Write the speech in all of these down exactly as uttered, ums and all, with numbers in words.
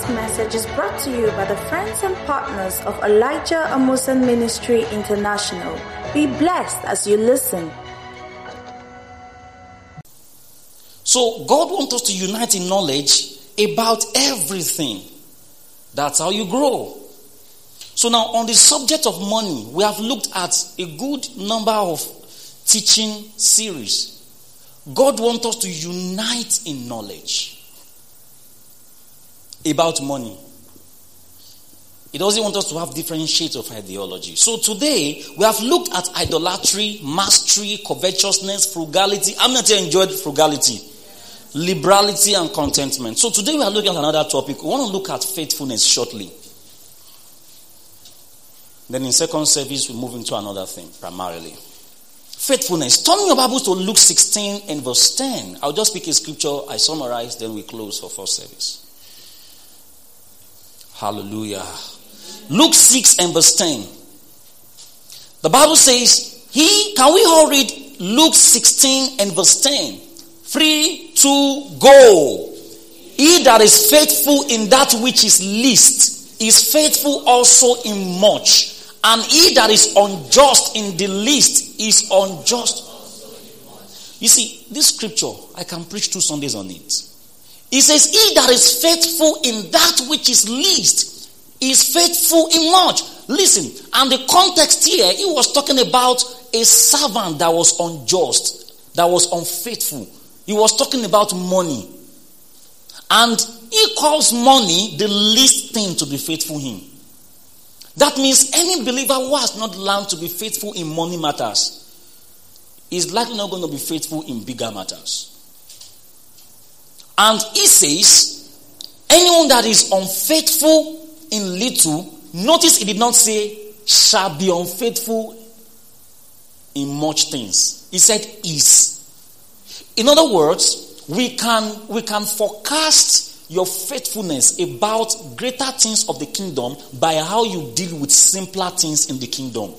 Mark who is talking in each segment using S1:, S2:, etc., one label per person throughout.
S1: message is brought to you by the friends and partners of Elijah Amusan Ministry International. Be blessed as you listen.
S2: So God wants us to unite in knowledge about everything. That's how you grow. So now on the subject of money, we have looked at a good number of teaching series. God wants us to unite in knowledge about money. He doesn't want us to have different shades of ideology. So today, we have looked at idolatry, mastery, covetousness, frugality. I'm not here enjoyed frugality, liberality, and contentment. So today we are looking at another topic. We want to look at faithfulness shortly. Then in second service, we move into another thing, primarily. Faithfulness. Turn your Bibles to Luke sixteen and verse ten. I'll just pick a scripture, I summarize, then we close for first service. Hallelujah. Luke six and verse ten. The Bible says, He, can we all read Luke sixteen and verse ten? Three, two, go. He that is faithful in that which is least is faithful also in much. And he that is unjust in the least is unjust. You see, this scripture, I can preach two Sundays on it. It says, he that is faithful in that which is least is faithful in much. Listen, and the context here, he was talking about a servant that was unjust, that was unfaithful. He was talking about money. And he calls money the least thing to be faithful in. That means any believer who has not learned to be faithful in money matters is likely not going to be faithful in bigger matters. And he says, anyone that is unfaithful in little, notice he did not say, shall be unfaithful in much things. He said, is. In other words, we can, we can forecast your faithfulness about greater things of the kingdom by how you deal with simpler things in the kingdom.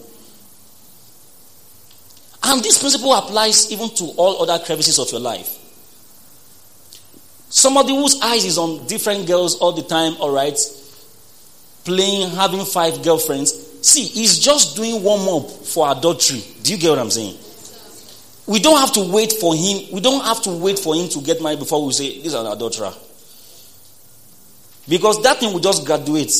S2: And this principle applies even to all other crevices of your life. Somebody whose eyes is on different girls all the time, all right, playing, having five girlfriends. See, he's just doing warm up for adultery. Do you get what I'm saying? We don't have to wait for him. We don't have to wait for him to get married before we say, this is an adulterer. Because that thing will just graduate.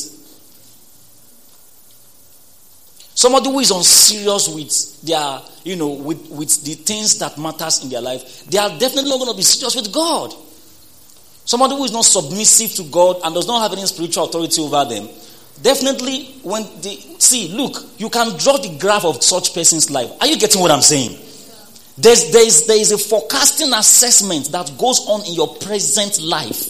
S2: Somebody who is unserious with their, you know, with, with the things that matters in their life, they are definitely not going to be serious with God. Somebody who is not submissive to God and does not have any spiritual authority over them, definitely when they see, look, you can draw the graph of such person's life. Are you getting what I'm saying? There's, there is, there is a forecasting assessment that goes on in your present life.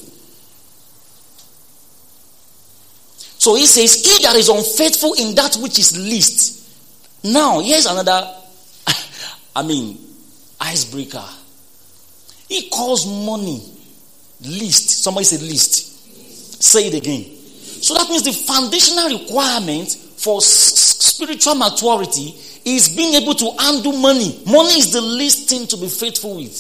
S2: So he says, he that is unfaithful in that which is least. Now, here's another, I mean, icebreaker. He calls money least. Somebody said least. least. Say it again. So that means the foundational requirement for s- spiritual maturity is being able to handle money. Money is the least thing to be faithful with.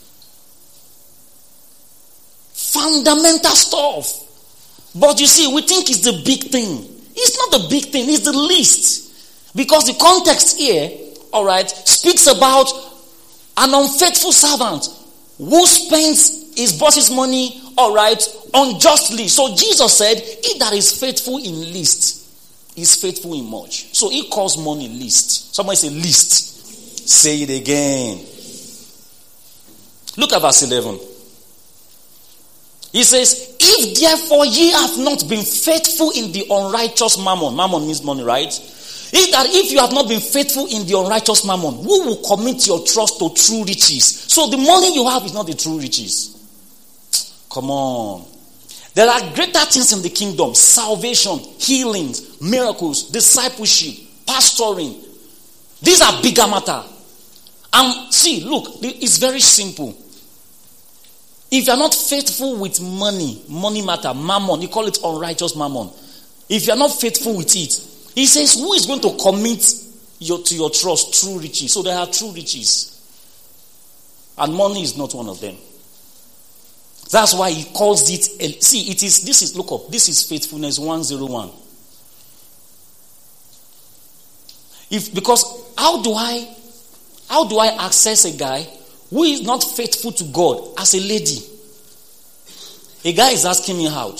S2: Fundamental stuff. But you see, we think it's the big thing. It's not the big thing, it's the least. Because the context here, all right, speaks about an unfaithful servant who spends his boss's money, all right, unjustly. So Jesus said, he that is faithful in least is faithful in much. So he calls money least. Somebody say least. Say it again. Look at verse eleven. He says, if therefore ye have not been faithful in the unrighteous mammon. Mammon means money, right? If that if you have not been faithful in the unrighteous mammon, who will commit your trust to true riches? So the money you have is not the true riches. Come on. There are greater things in the kingdom. Salvation, healings, miracles, discipleship, pastoring. These are bigger matter. And see, look, it's very simple. If you are not faithful with money, money matter, mammon, you call it unrighteous mammon. If you are not faithful with it, he says, who is going to commit your, to your trust true riches? So there are true riches. And money is not one of them. That's why he calls it, see, it is, this is, look up, this is faithfulness one oh one. If, because how do I, how do I access a guy who is not faithful to God as a lady? A guy is asking me out.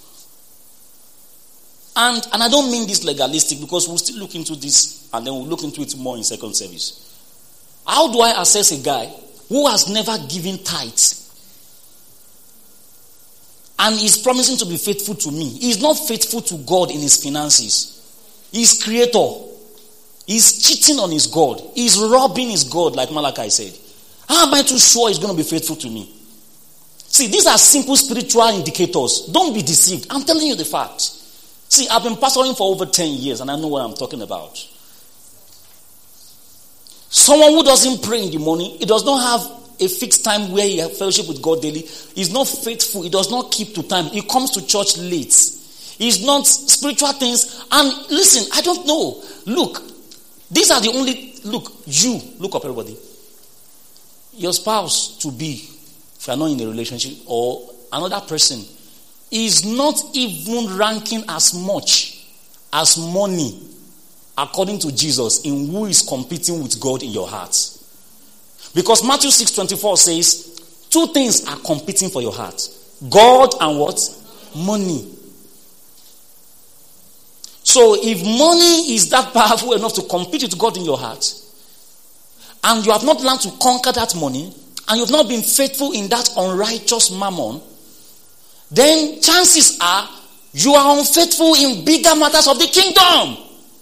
S2: And, and I don't mean this legalistic, because we'll still look into this and then we'll look into it more in second service. How do I assess a guy who has never given tithe and is promising to be faithful to me? He is not faithful to God in his finances. He is creator. He is cheating on his God. He is robbing his God, like Malachi said. How am I too sure he's going to be faithful to me? See, these are simple spiritual indicators. Don't be deceived. I'm telling you the fact. See, I've been pastoring for over ten years and I know what I'm talking about. Someone who doesn't pray in the morning, he does not have a fixed time where he has fellowship with God daily. He's not faithful. He does not keep to time. He comes to church late. He's not spiritual things. And listen, I don't know. Look, these are the only, look, you, look up everybody. Your spouse to be, if you are not in a relationship, or another person, is not even ranking as much as money, according to Jesus, in who is competing with God in your heart. Because Matthew six twenty-four says, two things are competing for your heart. God and what? Money. So if money is that powerful enough to compete with God in your heart, and you have not learned to conquer that money, and you have not been faithful in that unrighteous mammon, then chances are you are unfaithful in bigger matters of the kingdom.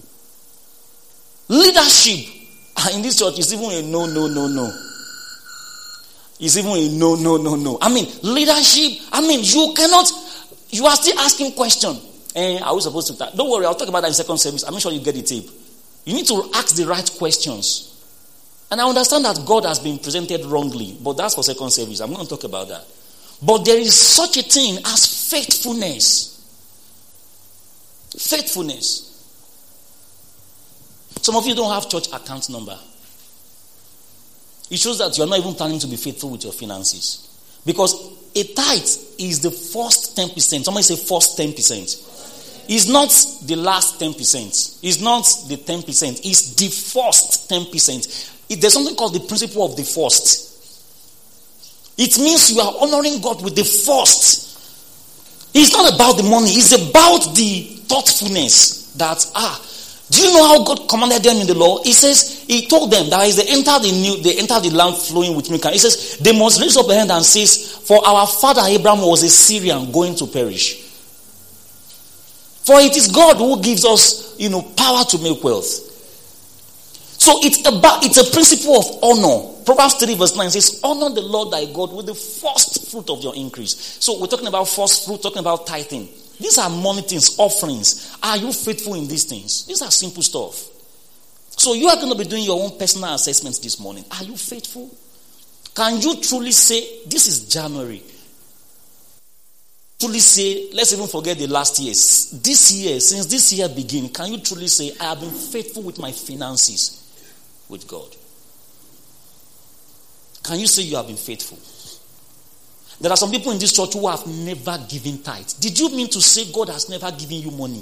S2: Leadership in this church is even a no, no, no, no. It's even a no, no, no, no. I mean, leadership, I mean, you cannot, you are still asking questions. Eh, are we supposed to talk? Don't worry, I'll talk about that in second service. I'm sure you get the tape. You need to ask the right questions. And I understand that God has been presented wrongly, but that's for second service. I'm going to talk about that. But there is such a thing as faithfulness. Faithfulness. Some of you don't have church account number. It shows that you're not even planning to be faithful with your finances. Because a tithe is the first ten percent. Somebody say first ten percent. It's not the last ten percent. It's not the ten percent. It's the first ten percent. It, there's something called the principle of the first. It means you are honoring God with the first. It's not about the money. It's about the thoughtfulness that, ah, do you know how God commanded them in the law? He says, he told them that as they enter the new, they enter the land flowing with milk. He says, they must raise up a hand and says, for our father Abraham was a Syrian going to perish. For it is God who gives us, you know, power to make wealth. So it's about, it's a principle of honor. Proverbs three verse nine says, honor the Lord thy God with the first fruit of your increase. So we're talking about first fruit, talking about tithing. These are money things, offerings. Are you faithful in these things? These are simple stuff. So you are going to be doing your own personal assessments this morning. Are you faithful? Can you truly say, this is January? Truly say, let's even forget the last year. This year, since this year began, can you truly say, I have been faithful with my finances with God? Can you say you have been faithful? There are some people in this church who have never given tithe. Did you mean to say God has never given you money?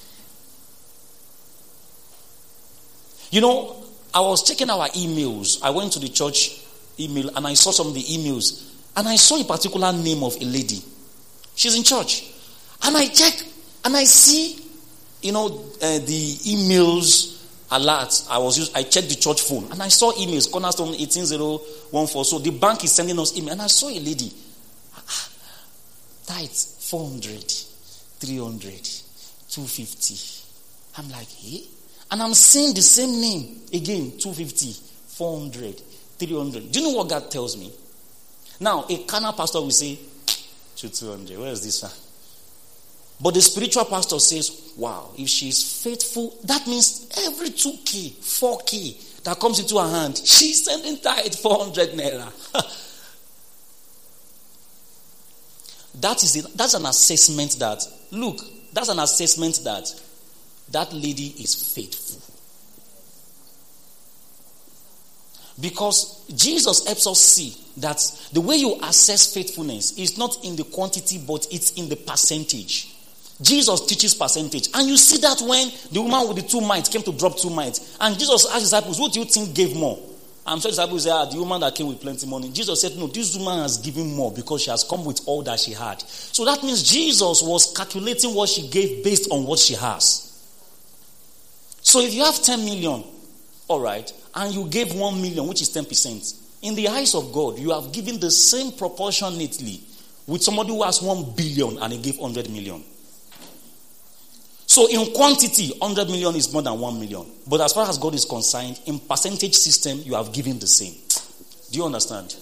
S2: You know, I was checking our emails. I went to the church email and I saw some of the emails. And I saw a particular name of a lady. She's in church. And I check and I see, you know, uh, the emails alert. I was used, I checked the church phone and I saw emails, Cornerstone eighteen oh one four. So the bank is sending us email. And I saw a lady. Tithe four hundred, three hundred, two fifty. I'm like, hey? And I'm seeing the same name again, two fifty, four hundred, three hundred. Do you know what God tells me? Now, a carnal pastor will say, two hundred, where is this one? But the spiritual pastor says, wow, if she is faithful, that means every two K, four K that comes into her hand, she's sending tithe four hundred naira. That is it. That's an assessment that, look, that's an assessment that that lady is faithful. Because Jesus helps us see that the way you assess faithfulness is not in the quantity, but it's in the percentage. Jesus teaches percentage. And you see that when the woman with the two mites came to drop two mites. And Jesus asked his disciples, what do you think gave more? I'm sure the disciples said, ah, the woman that came with plenty money. Jesus said, no, this woman has given more because she has come with all that she had. So that means Jesus was calculating what she gave based on what she has. So if you have ten million, all right, and you gave one million, which is ten percent, in the eyes of God, you have given the same proportionately with somebody who has one billion and he gave one hundred million. So in quantity, one hundred million is more than one million. But as far as God is concerned, in percentage system, you have given the same. Do you understand?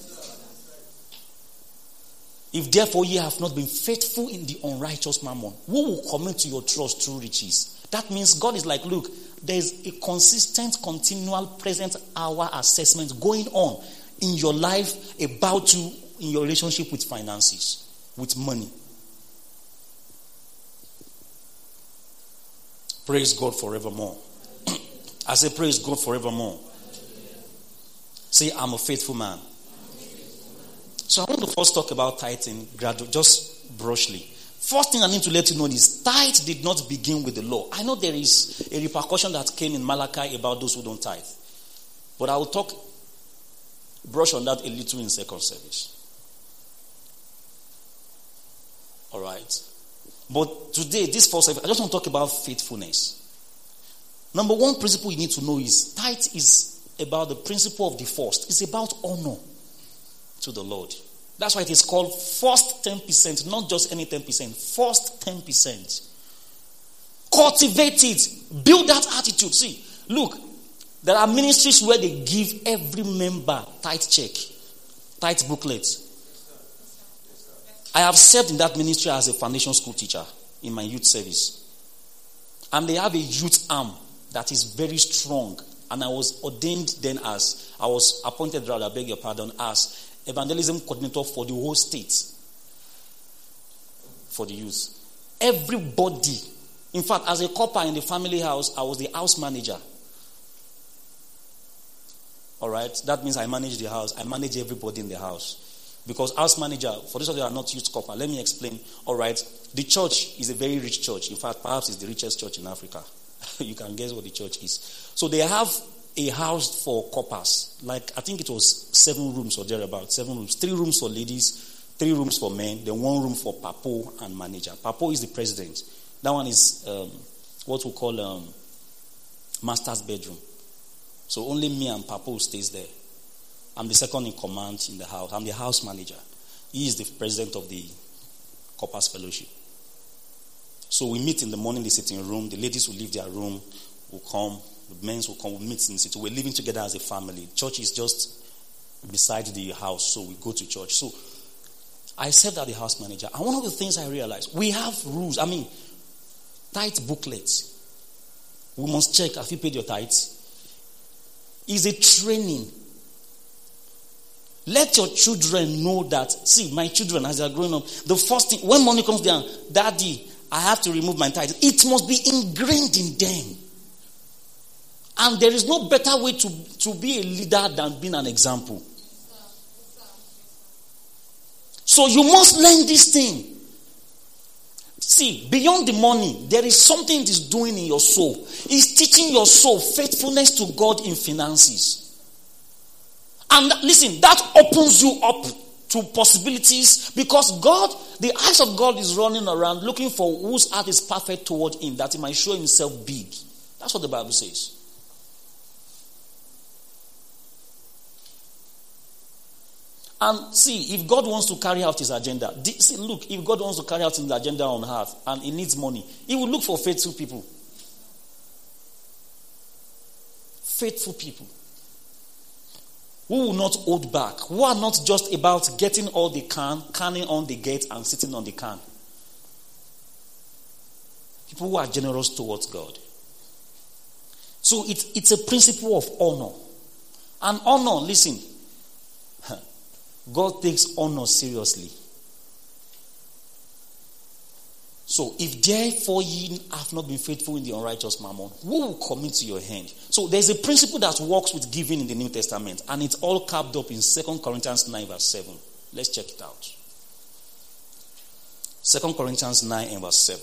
S2: If therefore ye have not been faithful in the unrighteous mammon, who will commit to your trust through riches? That means God is like, look, there is a consistent, continual, present hour assessment going on in your life about you in your relationship with finances, with money. Praise God forevermore. I say praise God forevermore. Say, I'm a faithful man. So I want to first talk about tithing, gradually, just brushly. First thing I need to let you know is tithe did not begin with the law. I know there is a repercussion that came in Malachi about those who don't tithe. But I will talk, brush on that a little in second service. All right. But today, this first service, I just want to talk about faithfulness. Number one principle you need to know is tithe is about the principle of the first. It's about honor to the Lord. That's why it is called first ten percent, not just any ten percent. First ten percent. Cultivate it. Build that attitude. See, look, there are ministries where they give every member tithe check, tithe booklet. I have served in that ministry as a foundation school teacher in my youth service. And they have a youth arm that is very strong. And I was ordained then as, I was appointed rather, I beg your pardon, as evangelism coordinator for the whole state. For the youth. Everybody. In fact, as a copper in the family house, I was the house manager. Alright? That means I manage the house. I manage everybody in the house. Because house manager, for those of you who are not youth copper, let me explain. All right, the church is a very rich church. In fact, perhaps it's the richest church in Africa. You can guess what the church is. So they have a house for coppers. Like, I think it was seven rooms or thereabouts. Seven rooms. Three rooms for ladies, three rooms for men, then one room for Papo and manager. Papo is the president. That one is um, what we call um, master's bedroom. So only me and Papo stays there. I'm the second in command in the house. I'm the house manager. He is the president of the Corpus Fellowship. So we meet in the morning, the sitting room. The ladies will leave their room, will come. The men will come. We meet in the sitting. We're living together as a family. Church is just beside the house, so we go to church. So I served as the house manager. And one of the things I realized, we have rules. I mean, tithe booklets. We must check, have you paid your tithes? It's a training. Let your children know that, see, my children, as they are growing up, the first thing, when money comes down, Daddy, I have to remove my tithe. It must be ingrained in them. And there is no better way to, to be a leader than being an example. So you must learn this thing. See, beyond the money, there is something it is doing in your soul. It's teaching your soul faithfulness to God in finances. And listen, that opens you up to possibilities because God, the eyes of God is running around looking for whose heart is perfect toward him, that he might show himself big. That's what the Bible says. And see, if God wants to carry out his agenda, see, look, if God wants to carry out his agenda on earth and he needs money, he will look for faithful people. Faithful people. Who will not hold back. Who are not just about getting all they can, canning on the gate and sitting on the can. People who are generous towards God. So it, it's a principle of honor. And honor, listen, God takes honor seriously. So, if therefore ye have not been faithful in the unrighteous mammon, who will commit to your hand? So, there's a principle that works with giving in the New Testament, and it's all capped up in Second Corinthians nine verse seven. Let's check it out. Second Corinthians nine and verse seven.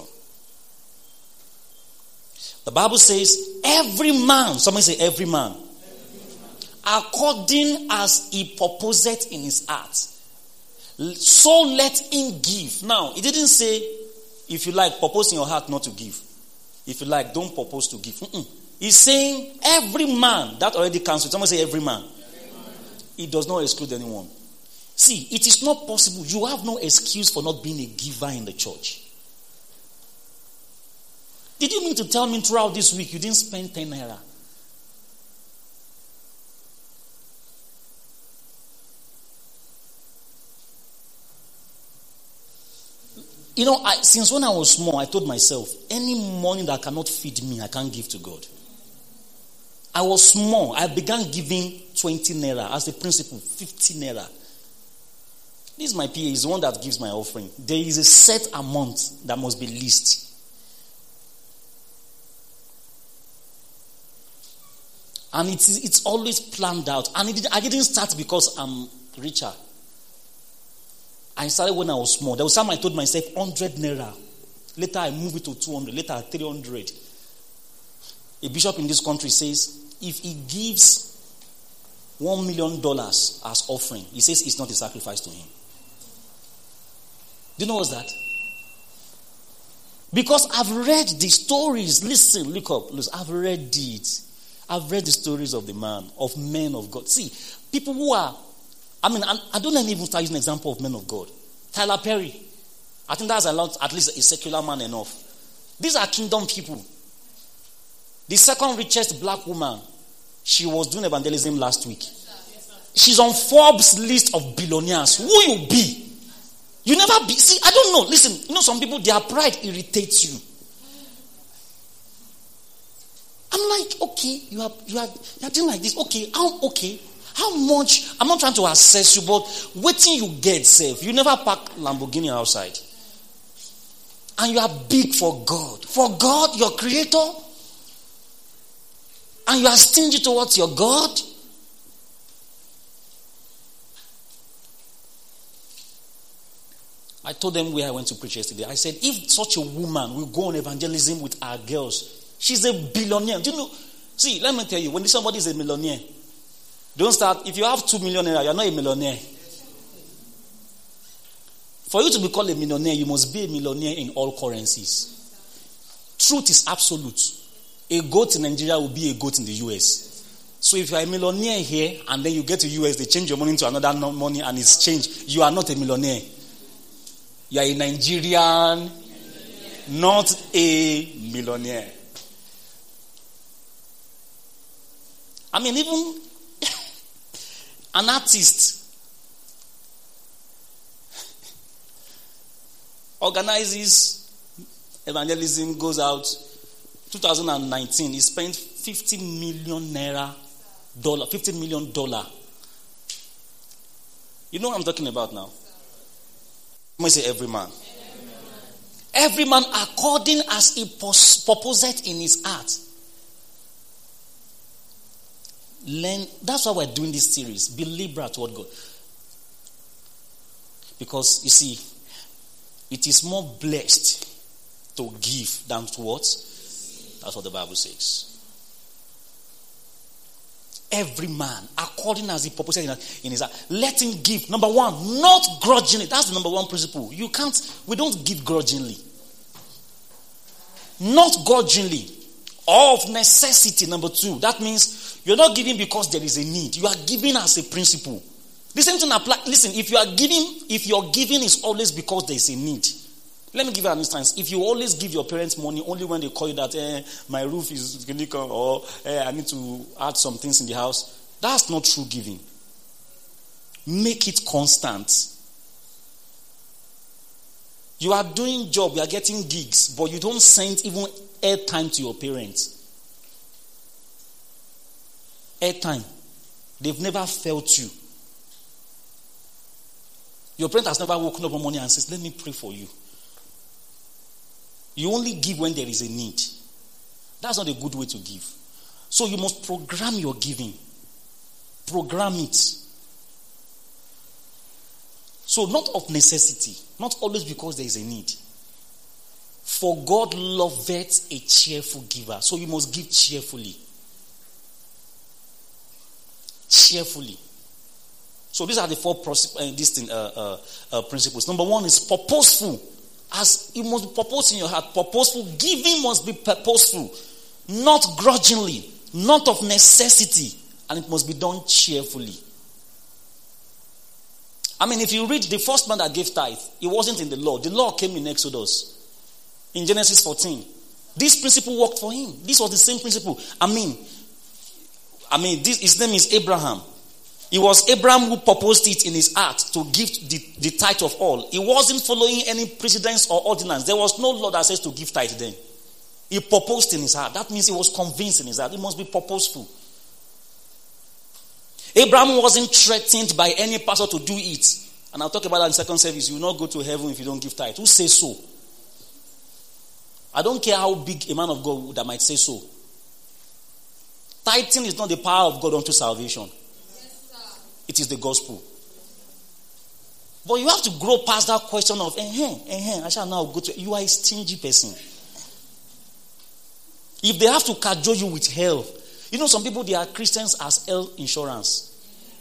S2: The Bible says, every man, somebody say every man, every man, according as he purposeth in his heart, so let him give. Now, it didn't say, if you like, purpose in your heart not to give. If you like, don't purpose to give. Mm-mm. He's saying every man, that already counts. Somebody say every man. every man. It does not exclude anyone. See, it is not possible. You have no excuse for not being a giver in the church. Did you mean to tell me throughout this week you didn't spend ten naira? You know, I, since when I was small, I told myself, any money that cannot feed me, I can't give to God. I was small. I began giving twenty naira as a principle, fifty naira. This is my P A, he's the one that gives my offering. There is a set amount that must be leased. And it's, it's always planned out. And it, I didn't start because I'm richer. I started when I was small. There was time I told myself one hundred naira. Later I moved it to two hundred. Later three hundred. A bishop in this country says, if he gives one million dollars as offering, he says it's not a sacrifice to him. Do you know what's that? Because I've read the stories. Listen, look up. Listen, I've read it. I've read the stories of the man, of men of God. See, people who are, I mean, I, I don't even start using an example of men of God. Tyler Perry. I think that's allowed, at least a secular man enough. These are kingdom people. The second richest black woman, she was doing evangelism last week. She's on Forbes list of billionaires. Who you be? You never be. See, I don't know. Listen, you know some people, their pride irritates you. I'm like, okay, you are you are you are doing like this. Okay, how okay? How much? I'm not trying to assess you, but waiting you get safe. You never park Lamborghini outside. And you are big for God. For God, your creator. And you are stingy towards your God. I told them where I went to preach yesterday. I said, if such a woman will go on evangelism with our girls, she's a billionaire. Do you know? See, let me tell you, when somebody is a millionaire, don't start. If you have two million naira, you're not a millionaire. For you to be called a millionaire, you must be a millionaire in all currencies. Truth is absolute. A goat in Nigeria will be a goat in the U S. So if you are a millionaire here and then you get to U S, they change your money to another money and it's changed, you are not a millionaire. You are a Nigerian, not a millionaire. I mean, even an artist organizes evangelism, goes out. twenty nineteen, he spent fifty million naira dollar, fifty million dollar. You know what I'm talking about now? Let me say every man. Every man according as he purposeth in his heart. Learn. That's why we're doing this series. Be liberal toward God. Because you see, it is more blessed to give than to what? That's what the Bible says. Every man, according as he purposes in his heart, let him give. Number one, not grudgingly. That's the number one principle. You can't, we don't give grudgingly. Not grudgingly. Of necessity, number two. That means you're not giving because there is a need. You are giving as a principle. The same thing applies. Listen, if you are giving, if your giving is always because there is a need. Let me give you an instance. If you always give your parents money only when they call you that eh, my roof is going to come or eh, I need to add some things in the house, that's not true giving. Make it constant. You are doing job, you are getting gigs, but you don't send even airtime to your parents. Airtime. They've never felt you. Your parent has never woken up one morning and says, let me pray for you. You only give when there is a need. That's not a good way to give. So you must program your giving. Program it. So not of necessity. Not always because there is a need. For God loveth a cheerful giver. So you must give cheerfully. Cheerfully. So these are the four uh, these thing, uh, uh, uh, principles. Number one is purposeful. As you must be purposeful in your heart. Purposeful. Giving must be purposeful. Not grudgingly. Not of necessity. And it must be done cheerfully. I mean, if you read the first man that gave tithe, it wasn't in the law. The law came in Exodus. In Genesis fourteen. This principle worked for him. This was the same principle. I mean, I mean, this, his name is Abraham. It was Abraham who proposed it in his heart to give the, the tithe of all. He wasn't following any precedence or ordinance. There was no law that says to give tithe then. He proposed in his heart. That means he was convinced in his heart. It must be purposeful. Abraham wasn't threatened by any pastor to do it. And I'll talk about that in second service. You will not go to heaven if you don't give tithe. Who says so? I don't care how big a man of God that might say so. Tithing is not the power of God unto salvation. It is the gospel. But you have to grow past that question of, eh, eh, I shall now go to, you are a stingy person. If they have to cajole you with hell, you know some people, they are Christians as health insurance.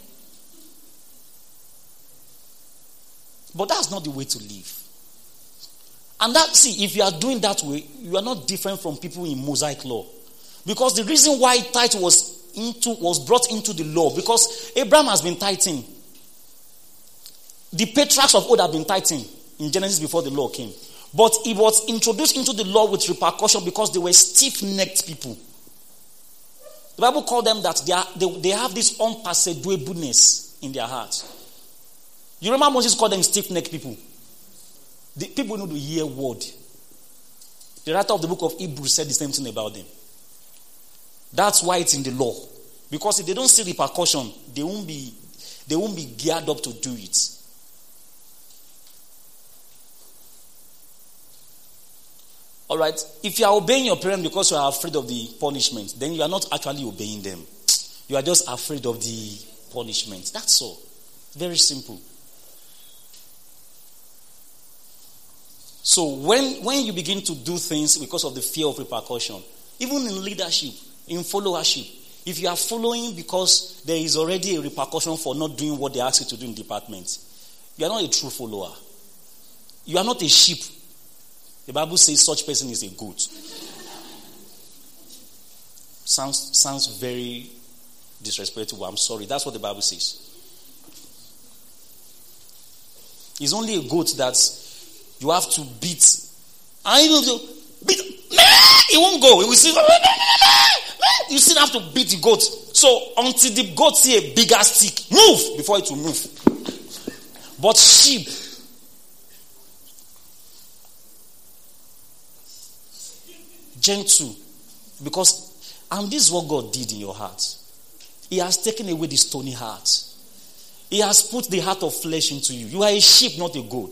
S2: But that's not the way to live. And that, see, if you are doing that way, you are not different from people in Mosaic law. Because the reason why tithe was into was brought into the law, because Abraham has been tithing. The patriarchs of old have been tithing in Genesis before the law came. But it was introduced into the law with repercussion because they were stiff-necked people. The Bible called them that they, are, they, they have this unpersuadableness in their heart. You remember Moses called them stiff-necked people? The people know to hear word. The writer of the book of Hebrews said the same thing about them. That's why it's in the law. Because if they don't see repercussion, they won't be, they won't be geared up to do it. Alright, if you are obeying your parents because you are afraid of the punishment, then you are not actually obeying them. You are just afraid of the punishment. That's all. Very simple. So when, when you begin to do things because of the fear of repercussion, even in leadership, in followership, if you are following because there is already a repercussion for not doing what they ask you to do in department, you are not a true follower. You are not a sheep. The Bible says such person is a goat. Sounds, sounds very disrespectful. I'm sorry. That's what the Bible says. It's only a goat that you have to beat. I don't know. Beat. It won't go. It will see. You still have to beat the goat. So until the goat see a bigger stick, move before it will move. But sheep, gentle, because and this is what God did in your heart. He has taken away the stony heart. He has put the heart of flesh into you. You are a sheep, not a goat.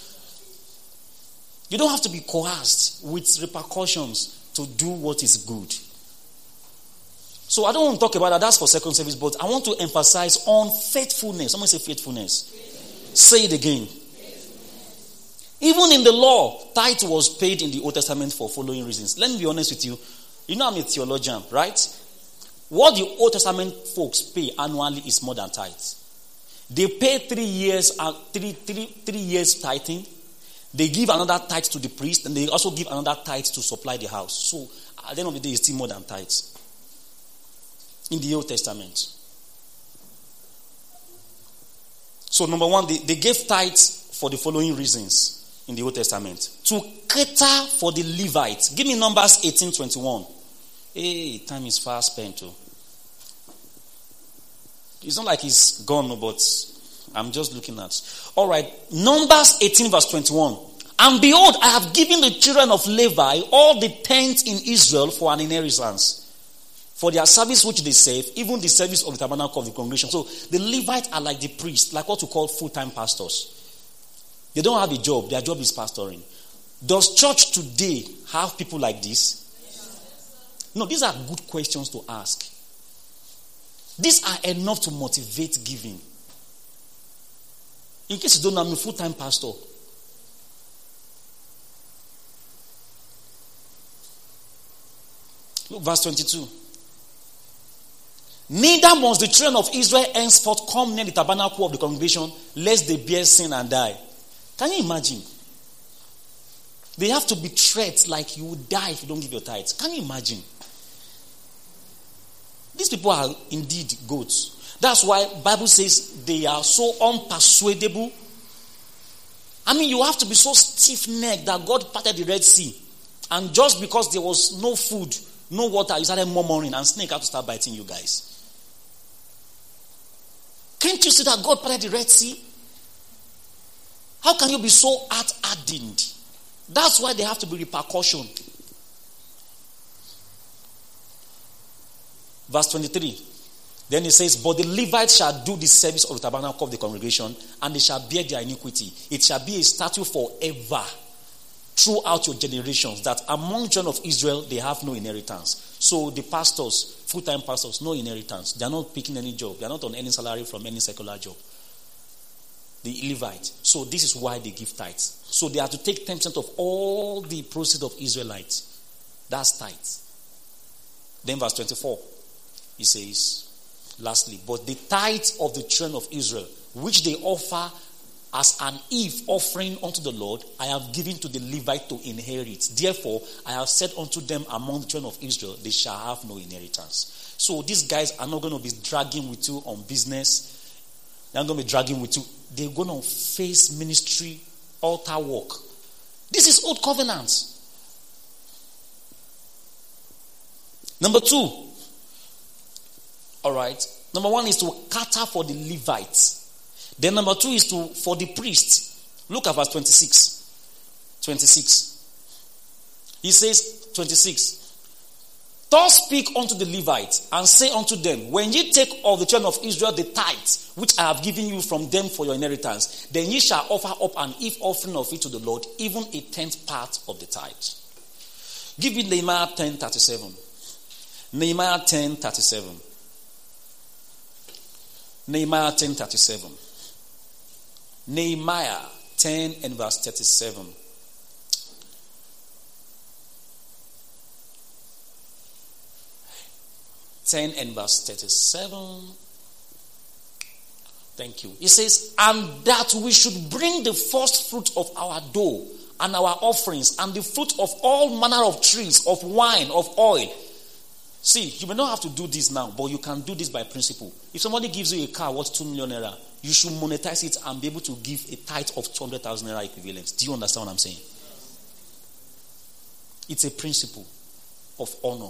S2: You don't have to be coerced with repercussions to do what is good. So I don't want to talk about that. That's for second service. But I want to emphasize on faithfulness. Someone say faithfulness. Faithfulness. Say it again. Faithfulness. Even in the law, tithe was paid in the Old Testament for following reasons. Let me be honest with you. You know I'm a theologian, right? What the Old Testament folks pay annually is more than tithe. They pay three years, uh, three, three, three years tithing. They give another tithe to the priest, and they also give another tithe to supply the house. So at the end of the day, it's still more than tithe. In the Old Testament. So number one, they, they gave tithes for the following reasons in the Old Testament. To cater for the Levites. Give me Numbers eighteen twenty-one. Hey, time is fast spent too. It's not like it's gone, but I'm just looking at. All right, Numbers eighteen verse twenty-one. And behold, I have given the children of Levi all the tents in Israel for an inheritance, for their service which they serve, even the service of the tabernacle of the congregation. So the Levites are like the priests, like what we call full-time pastors. They don't have a job. Their job is pastoring. Does church today have people like this? No, these are good questions to ask. These are enough to motivate giving. In case you don't know, I'm a full-time pastor. Look, verse twenty-two. Neither must the children of Israel henceforth come near the tabernacle of the congregation, lest they bear sin and die. Can you imagine? They have to be treated like you would die if you don't give your tithes. Can you imagine? These people are indeed goats. That's why the Bible says they are so unpersuadable. I mean, you have to be so stiff-necked that God parted the Red Sea. And just because there was no food, no water, you started murmuring and snake had to start biting you guys. Can't you see that God parted the Red Sea? How can you be so hard-hardened? That's why there have to be repercussion. Verse twenty-three. Then it says, but the Levites shall do the service of the tabernacle of the congregation, and they shall bear their iniquity. It shall be a statute forever throughout your generations, that among children of Israel they have no inheritance. So the pastors, full-time pastors, no inheritance. They are not picking any job. They are not on any salary from any secular job. The Levites. So this is why they give tithes. So they have to take ten percent of all the proceeds of Israelites. That's tithes. Then verse twenty-four. He says, lastly, but the tithes of the children of Israel, which they offer as an eve offering unto the Lord, I have given to the Levite to inherit. Therefore, I have said unto them among the children of Israel, they shall have no inheritance. So these guys are not going to be dragging with you on business. They're not going to be dragging with you. They're going to face ministry, altar work. This is old covenant. Number two. All right. Number one is to cater for the Levites. Then number two is to for the priest. Look at verse twenty-six. twenty-six. He says, twenty-six. Thus speak unto the Levites, and say unto them, when ye take of the children of Israel the tithes, which I have given you from them for your inheritance, then ye shall offer up an eve offering of it to the Lord, even a tenth part of the tithe. Give me Nehemiah ten thirty-seven. Nehemiah ten thirty-seven. Nehemiah ten thirty-seven. Nehemiah ten and verse thirty-seven. ten and verse thirty-seven. Thank you. It says, and that we should bring the first fruit of our dough and our offerings and the fruit of all manner of trees, of wine, of oil. See, you may not have to do this now, but you can do this by principle. If somebody gives you a car worth two million naira, you should monetize it and be able to give a tithe of two hundred thousand naira equivalent. Do you understand what I'm saying? It's a principle of honor.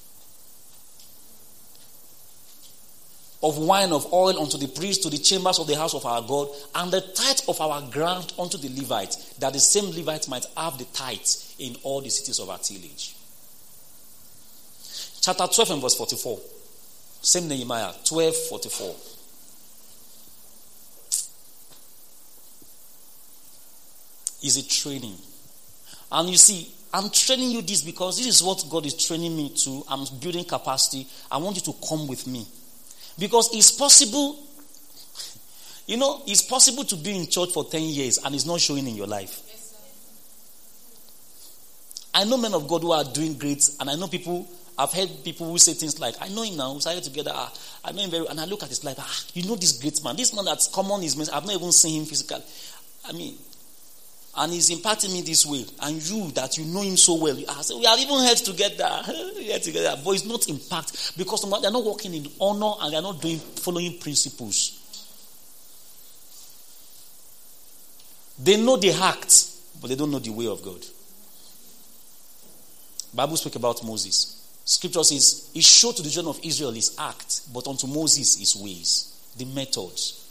S2: Of wine, of oil unto the priest, to the chambers of the house of our God, and the tithe of our ground unto the Levites, that the same Levites might have the tithe in all the cities of our tillage. Chapter twelve and verse forty-four. Same Nehemiah, twelve forty-four. Is a training. And you see, I'm training you this because this is what God is training me to. I'm building capacity. I want you to come with me. Because it's possible, you know, it's possible to be in church for ten years and it's not showing in your life. Yes, I know men of God who are doing great, and I know people, I've heard people who say things like, I know him now, we started together, ah, I know him very, and I look at his life, ah, you know this great man, this man that's common is, I've not even seen him physically. I mean, and he's impacting me this way, and you that you know him so well, you ask, we have even heard together, heard together, but it's not impact because they're not working in honor and they're not doing following principles. They know the act, but they don't know the way of God. Bible speaks about Moses. Scripture says, he showed to the children of Israel his act, but unto Moses his ways, the methods.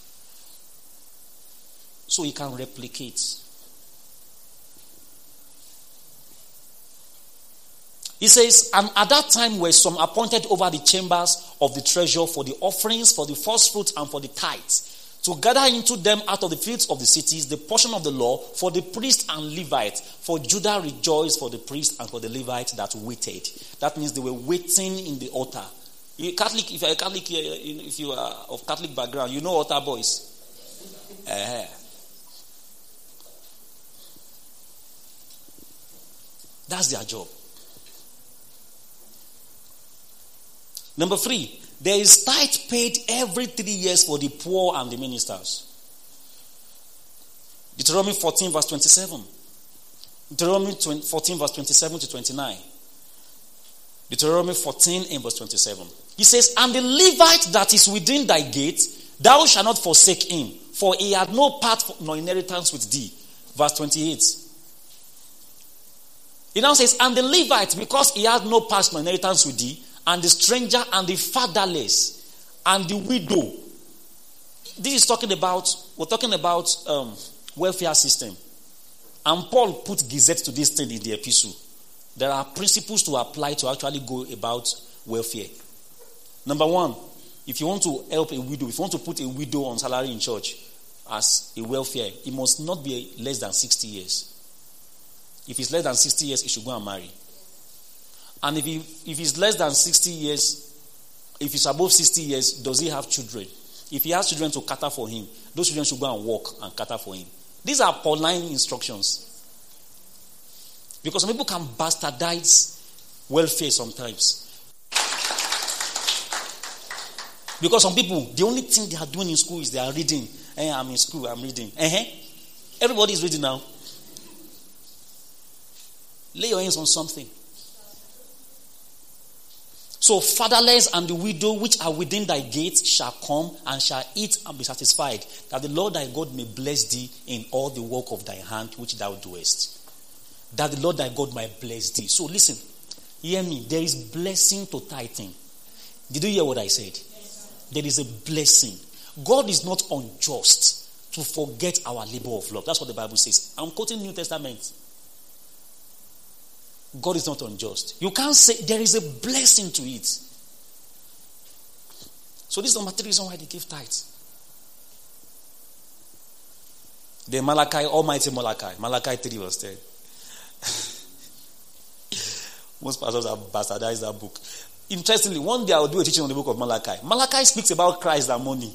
S2: So he can replicate. He says, and at that time were some appointed over the chambers of the treasure for the offerings, for the first fruits, and for the tithes, to gather into them out of the fields of the cities the portion of the law for the priest and Levite. For Judah rejoiced for the priest and for the Levite that waited. That means they were waiting in the altar. You Catholic, if you're a Catholic, if you are of Catholic background, you know altar boys. Uh, that's their job. Number three, there is tithe paid every three years for the poor and the ministers. Deuteronomy fourteen verse twenty-seven. Deuteronomy fourteen verse twenty-seven to twenty-nine. Deuteronomy fourteen and verse twenty-seven. He says, and the Levite that is within thy gate, thou shalt not forsake him, for he had no part nor inheritance with thee. Verse twenty-eight. He now says, and the Levite, because he had no part nor inheritance with thee, and the stranger and the fatherless and the widow. This is talking about, we're talking about um, welfare system. And Paul put gazette to this thing in the epistle. There are principles to apply to actually go about welfare. Number one, if you want to help a widow, if you want to put a widow on salary in church as a welfare, it must not be less than sixty years. If it's less than sixty years, he should go and marry. And if he, if he's less than sixty years, if he's above sixty years, does he have children? If he has children to cater for him, those children should go and work and cater for him. These are Pauline instructions. Because some people can bastardize welfare sometimes. Because some people, the only thing they are doing in school is they are reading. Hey, I'm in school, I'm reading. Uh-huh. Everybody is reading now. Lay your hands on something. So fatherless and the widow which are within thy gates shall come and shall eat and be satisfied, that the Lord thy God may bless thee in all the work of thy hand which thou doest. That the Lord thy God might bless thee. So listen, hear me. There is blessing to tithing. Did you hear what I said? Yes, there is a blessing. God is not unjust to forget our labor of love. That's what the Bible says. I'm quoting New Testament. God is not unjust. You can't say there is a blessing to it. So this is number three reason why they give tithes. The Malachi, Almighty Malachi, Malachi three verse ten. Most pastors have bastardized that book. Interestingly, one day I will do a teaching on the book of Malachi. Malachi speaks about Christ and money.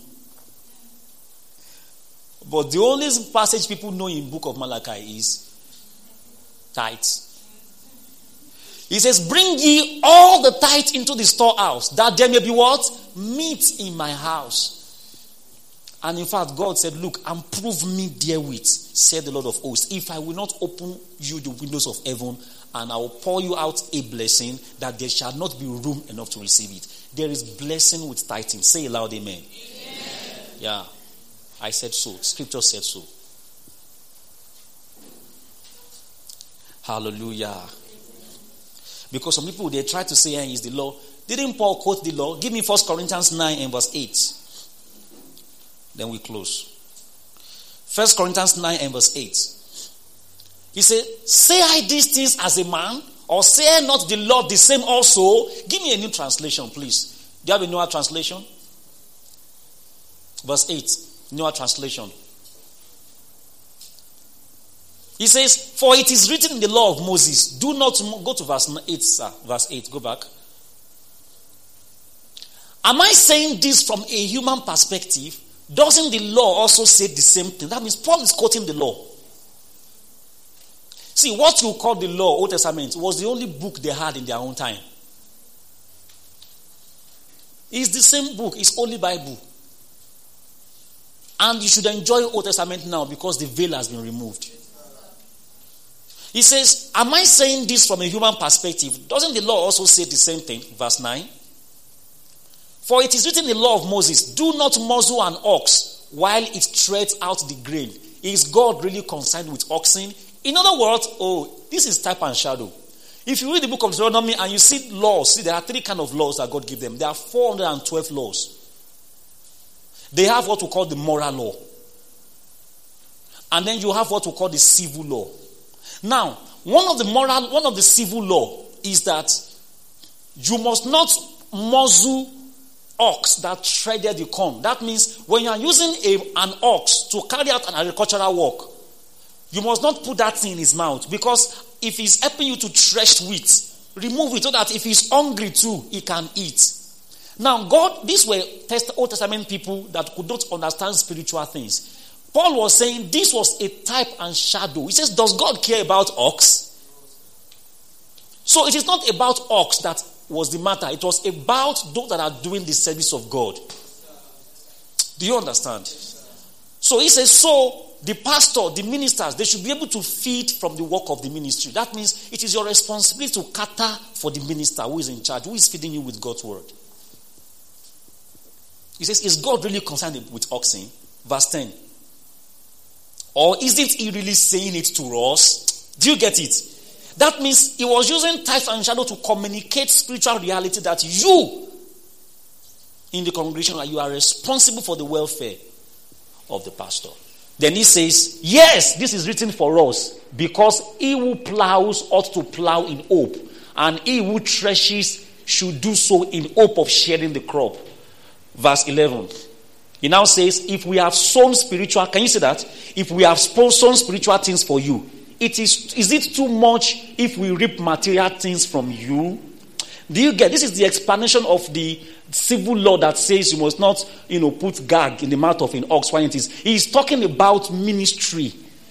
S2: But the only passage people know in the book of Malachi is tithes. He says, bring ye all the tithes into the storehouse, that there may be what? Meat in my house. And in fact, God said, look, and prove me therewith, said the Lord of hosts, if I will not open you the windows of heaven, and I will pour you out a blessing, that there shall not be room enough to receive it. There is blessing with tithing. Say it loud, amen. Amen. Yeah. I said so. Scripture said so. Hallelujah. Because some people, they try to say, hey, is the law. Didn't Paul quote the law? Give me First Corinthians nine and verse eight. Then we close. First Corinthians nine and verse eight. He said, say I these things as a man, or say not the Lord the same also? Give me a new translation, please. Do you have a newer translation? Verse eight, newer translation. He says, for it is written in the law of Moses, do not, go to verse eight, sir. Verse eight, go back. Am I saying this from a human perspective? Doesn't the law also say the same thing? That means Paul is quoting the law. See, what you call the law, Old Testament, was the only book they had in their own time. It's the same book. It's Holy Bible. And you should enjoy Old Testament now because the veil has been removed. He says, am I saying this from a human perspective? Doesn't the law also say the same thing? Verse nine. For it is written in the law of Moses, do not muzzle an ox while it treads out the grain. Is God really concerned with oxen? In other words, oh, this is type and shadow. If you read the book of Deuteronomy and you see laws, see there are three kind of laws that God gave them. There are four hundred twelve laws. They have what we call the moral law. And then you have what we call the civil law. Now, one of the moral, one of the civil law is that you must not muzzle ox that treaded the corn. That means when you are using a, an ox to carry out an agricultural work, you must not put that thing in his mouth, because if he's helping you to thresh wheat, remove it so that if he's hungry too, he can eat. Now, God, these were Old Testament people that could not understand spiritual things. Paul was saying this was a type and shadow. He says, does God care about ox? So it is not about ox that was the matter. It was about those that are doing the service of God. Do you understand? So he says, so the pastor, the ministers, they should be able to feed from the work of the ministry. That means it is your responsibility to cater for the minister who is in charge, who is feeding you with God's word. He says, is God really concerned with oxen? Verse ten. Or isn't he really saying it to us? Do you get it? That means he was using types and shadow to communicate spiritual reality that you, in the congregation, you are responsible for the welfare of the pastor. Then he says, yes, this is written for us, because he who plows ought to plow in hope, and he who threshes should do so in hope of sharing the crop. Verse eleven. He now says, if we have sown spiritual, can you see that? If we have sown spiritual things for you, it is, is it too much if we reap material things from you? Do you get? This is the explanation of the civil law that says you must not, you know, put gag in the mouth of an ox when it is. He is talking about ministry.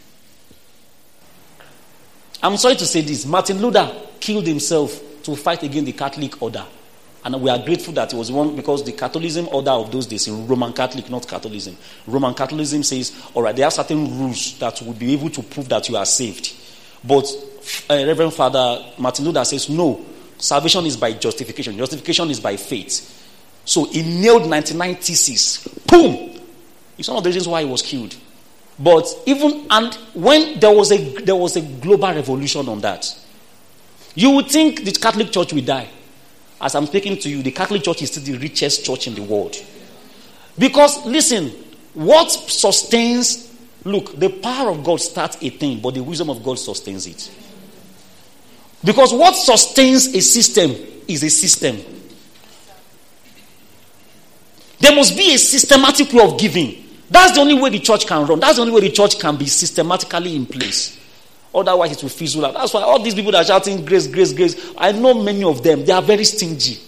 S2: I'm sorry to say this. Martin Luther killed himself to fight against the Catholic order. And we are grateful that it was one, because the Catholicism order of those days, in Roman Catholic, not Catholicism. Roman Catholicism says, all right, there are certain rules that will be able to prove that you are saved. But uh, Reverend Father Martin Luther says, no, salvation is by justification. Justification is by faith. So he nailed ninety-nine theses. Boom! It's one of the reasons why he was killed. But even, and when there was a there was a global revolution on that, you would think the Catholic Church will die. As I'm speaking to you, the Catholic Church is still the richest church in the world. Because, listen, what sustains, look, the power of God starts a thing, but the wisdom of God sustains it. Because what sustains a system is a system. There must be a systematic way of giving. That's the only way the church can run. That's the only way the church can be systematically in place. Otherwise, it will fizzle out. That's why all these people that are shouting grace, grace, grace, I know many of them, they are very stingy.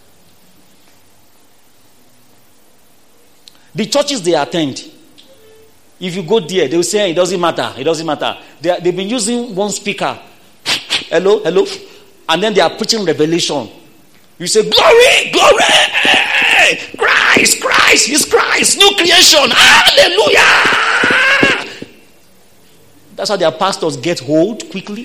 S2: The churches they attend, if you go there, they will say, it doesn't matter, it doesn't matter. They are, they've been using one speaker. Hello, hello. And then they are preaching revelation. You say, glory, glory, Christ, Christ, He's Christ, new creation, hallelujah. That's how their pastors get hold quickly.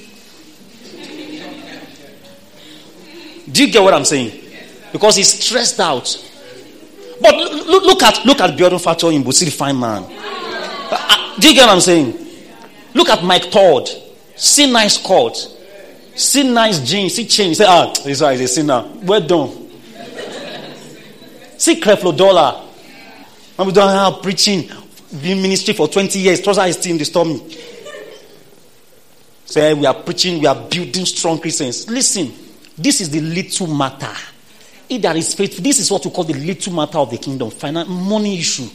S2: Do you get what I'm saying? Because he's stressed out. But look, look at look at Biodun Fato in Busiri, fine man. Uh, do you get what I'm saying? Look at Mike Todd. See nice coat. See nice jeans. See chain. Say, ah, this is a sinner. Well done. See Creflo Dollar. I'm doing preaching, being ministry for twenty years. Trouser is still in the stormy. Say, we are preaching, we are building strong Christians. Listen, this is the little matter. If there is faith, this is what we call the little matter of the kingdom. Finance, money issue.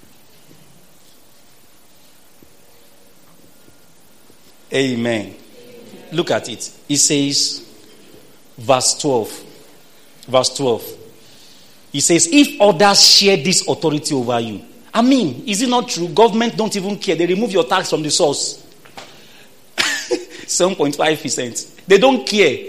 S2: Amen. Look at it. It says, verse twelve. Verse twelve. It says, if others share this authority over you. I mean, is it not true? Government don't even care. They remove your tax from the source. seven point five percent. They don't care.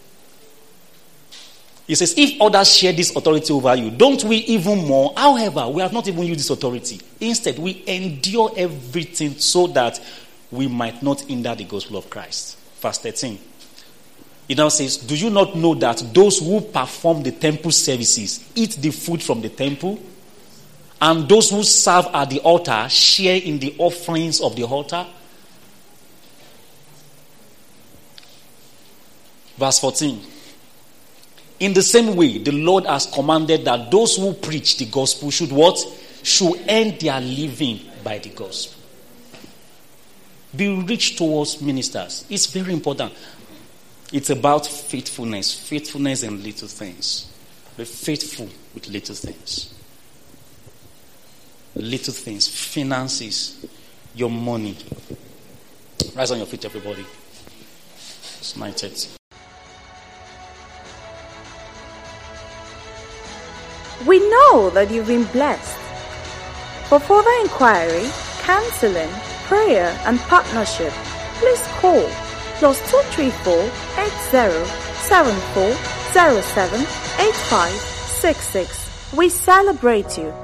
S2: He says, if others share this authority over you, don't we even more? However, we have not even used this authority. Instead, we endure everything so that we might not hinder the gospel of Christ. Verse thirteen. It now says, do you not know that those who perform the temple services eat the food from the temple? And those who serve at the altar share in the offerings of the altar? Verse fourteen. In the same way, the Lord has commanded that those who preach the gospel should what? Should earn their living by the gospel. Be rich towards ministers. It's very important. It's about faithfulness. Faithfulness in little things. Be faithful with little things. Little things, finances, your money. Rise on your feet, everybody. It's nine thirty.
S1: We know that you've been blessed. For further inquiry, counseling, prayer, and partnership, please call plus two three four eight zero seven four zero seven eight five six six. We celebrate you.